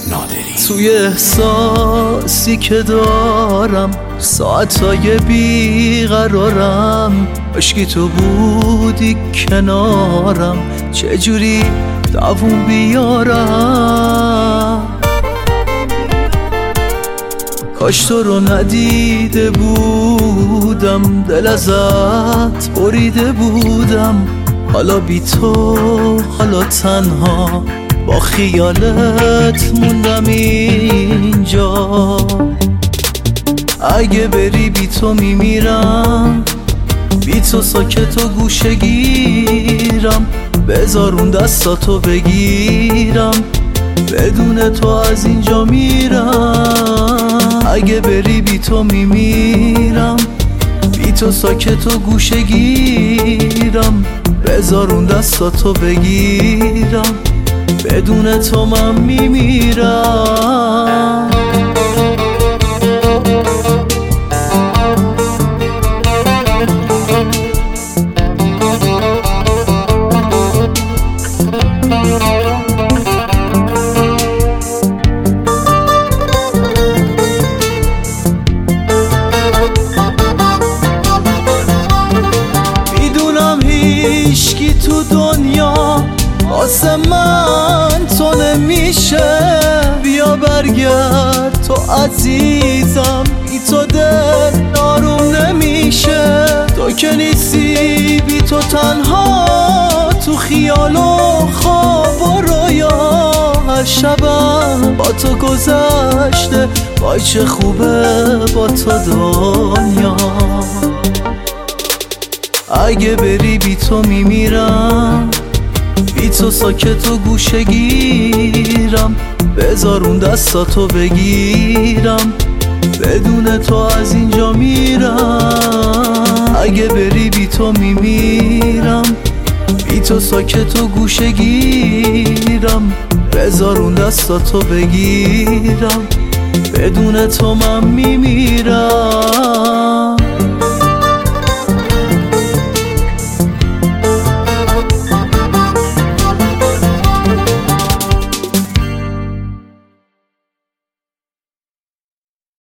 نادری. توی احساسی که دارم، ساعتهای بیقرارم، عشقی تو بودی کنارم، چجوری دووم بیارم؟ کاش تو رو ندیده بودم، دل ازت بریده بودم، حالا بی تو، حالا تنها با خیالت موندم اینجا. اگه بری بی تو میمیرم، بی تو ساکت و گوشه گیرم، بذار اون دستاتو بگیرم، بدون تو از اینجا میرم. اگه بری بی تو میمیرم، بی تو ساکت و گوشه گیرم، بذار اون دستاتو بگیرم، بدون تو من میمیرم. میدونم هیچکی تو دنیا واسه من تو نمیشه، بیا برگرد تو عزیزم، بی تو دل آروم نمیشه. تو که نیستی، بی تو تنها تو خیال و خواب و رویا، هر شبم با تو گذشته، وای چه خوبه با تو دنیا. اگه بری بی تو میمیرم، بی تو ساکت و گوشه گیرم، بذار اون دستاتو بگیرم، بدون تو از اینجا میرم. اگه بری بی تو میمیرم، بی تو ساکت و گوشه گیرم، بذار اون دستاتو بگیرم، بدون تو من میمیرم.